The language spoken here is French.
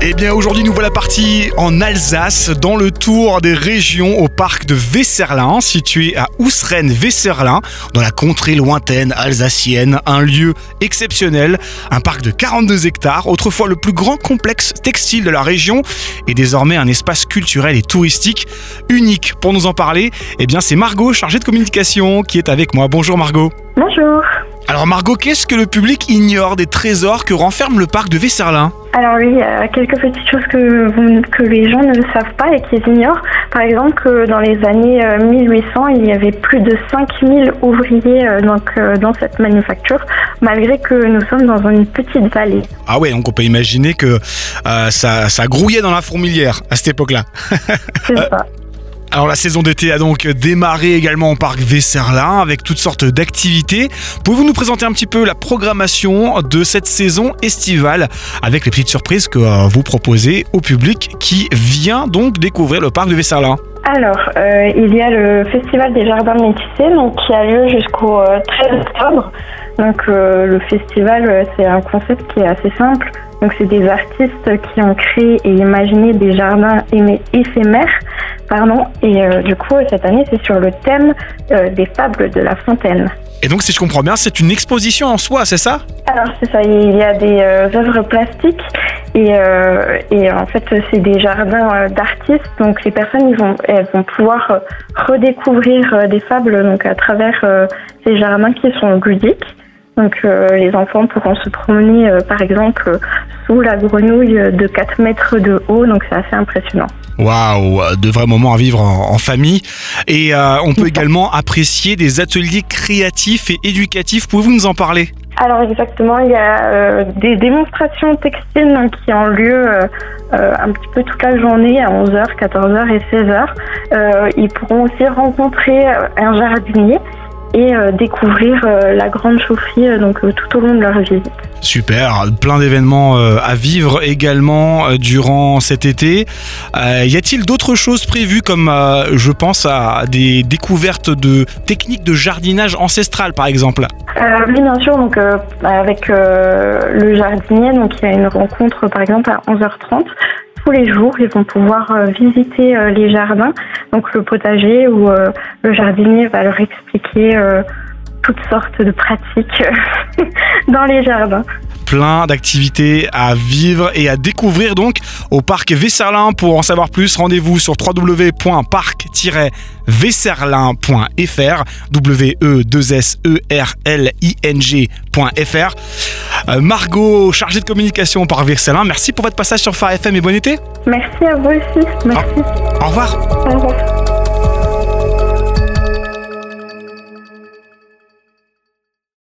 Eh bien aujourd'hui nous voilà partis en Alsace dans le tour des régions au parc de Weserlin, situé à Ousren-Weserlin, dans la contrée lointaine alsacienne, un lieu exceptionnel, un parc de 42 hectares, autrefois le plus grand complexe textile de la région et désormais un espace culturel et touristique unique. Pour nous en parler, eh bien c'est Margot, chargée de communication, qui est avec moi. Bonjour Margot. Bonjour. Alors Margot, qu'est-ce que le public ignore des trésors que renferme le parc de Weserlin ? Alors oui, il y a quelques petites choses que les gens ne savent pas et qu'ils ignorent. Par exemple, que dans les années 1800, il y avait plus de 5000 ouvriers dans cette manufacture, malgré que nous sommes dans une petite vallée. Ah ouais, donc on peut imaginer que ça grouillait dans la fourmilière à cette époque-là. C'est ça. Alors la saison d'été a donc démarré également au parc Weserlin avec toutes sortes d'activités. Pouvez-vous nous présenter un petit peu la programmation de cette saison estivale avec les petites surprises que vous proposez au public qui vient donc découvrir le parc de Weserlin ? Alors, il y a le Festival des Jardins Métissés qui a lieu jusqu'au 13 octobre. Donc le festival, c'est un concept qui est assez simple. Donc c'est des artistes qui ont créé et imaginé des jardins éphémères. Et du coup, cette année, c'est sur le thème des fables de La Fontaine. Et donc, si je comprends bien, c'est une exposition en soi, c'est ça ? Alors, c'est ça. Il y a des œuvres plastiques et en fait, c'est des jardins d'artistes. Donc, les personnes, elles vont pouvoir redécouvrir des fables donc à travers ces jardins qui sont ludiques. Donc, les enfants pourront se promener, par exemple, sous la grenouille de 4 mètres de haut. Donc, c'est assez impressionnant. Waouh, de vrais moments à vivre en famille. Et on peut également apprécier des ateliers créatifs et éducatifs. Pouvez-vous nous en parler ? Alors exactement, il y a des démonstrations textiles qui ont lieu un petit peu toute la journée à 11h, 14h et 16h. Ils pourront aussi rencontrer un jardinier et découvrir la grande chaufferie tout au long de leur visite. Super, plein d'événements à vivre également durant cet été. Y a-t-il d'autres choses prévues comme je pense à des découvertes de techniques de jardinage ancestral par exemple ? Oui bien sûr, avec le jardinier, il y a une rencontre par exemple à 11h30. Tous les jours, ils vont pouvoir visiter les jardins, donc le potager où le jardinier va leur expliquer toutes sortes de pratiques dans les jardins. Plein d'activités à vivre et à découvrir donc au parc Weserlin. Pour en savoir plus, rendez-vous sur www.parc-weserlin.fr W-E-2-S-E-R-L-I-N-G.fr. Margot, chargée de communication par Weserlin, merci pour votre passage sur Phare FM et bon été. Merci à vous aussi. Merci. Au revoir. Au revoir.